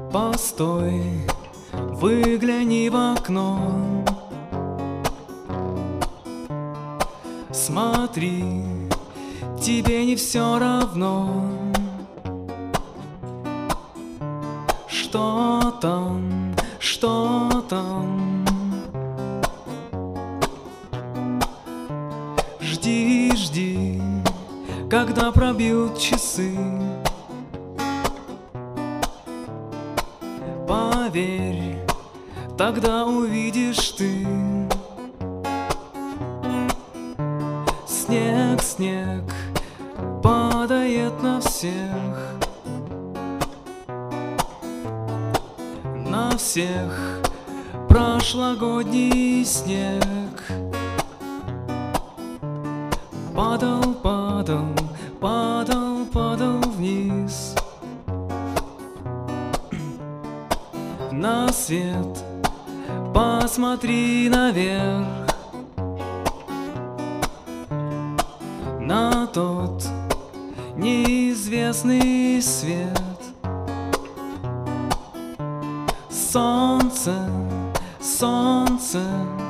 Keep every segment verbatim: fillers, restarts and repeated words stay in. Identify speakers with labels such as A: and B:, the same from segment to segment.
A: Постой, выгляни в окно. Смотри, тебе не все равно, что там, что там. Жди, жди, когда пробьют часы. Поверь, тогда увидишь ты. Снег, снег падает на всех, на всех прошлогодний снег. Падал, падал, падал, падал вниз на свет. Посмотри наверх, на тот неизвестный свет. Солнце, солнце,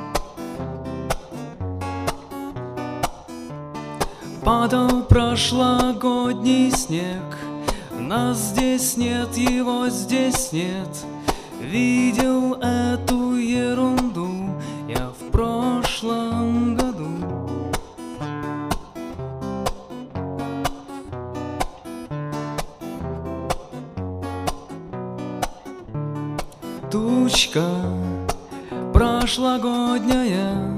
A: падал прошлогодний снег. Нас здесь нет, его здесь нет. Видел эту ерунду я в прошлом году. Тучка прошлогодняя,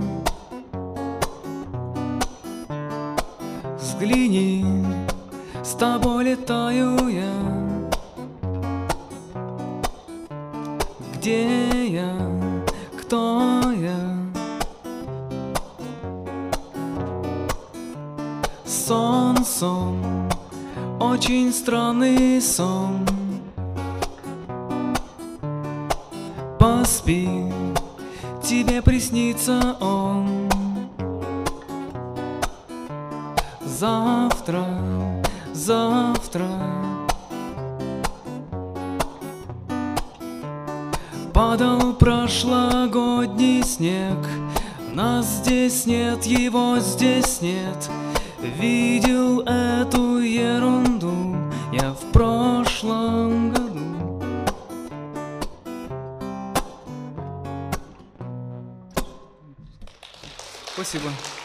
A: взгляни, с тобой летаю я. Где я? Кто я? Сон, сон, очень странный сон. Поспи, тебе приснится он. Завтра, завтра падал прошлогодний снег. Нас здесь нет, его здесь нет. Видел эту ерунду я в прошлом году. Спасибо.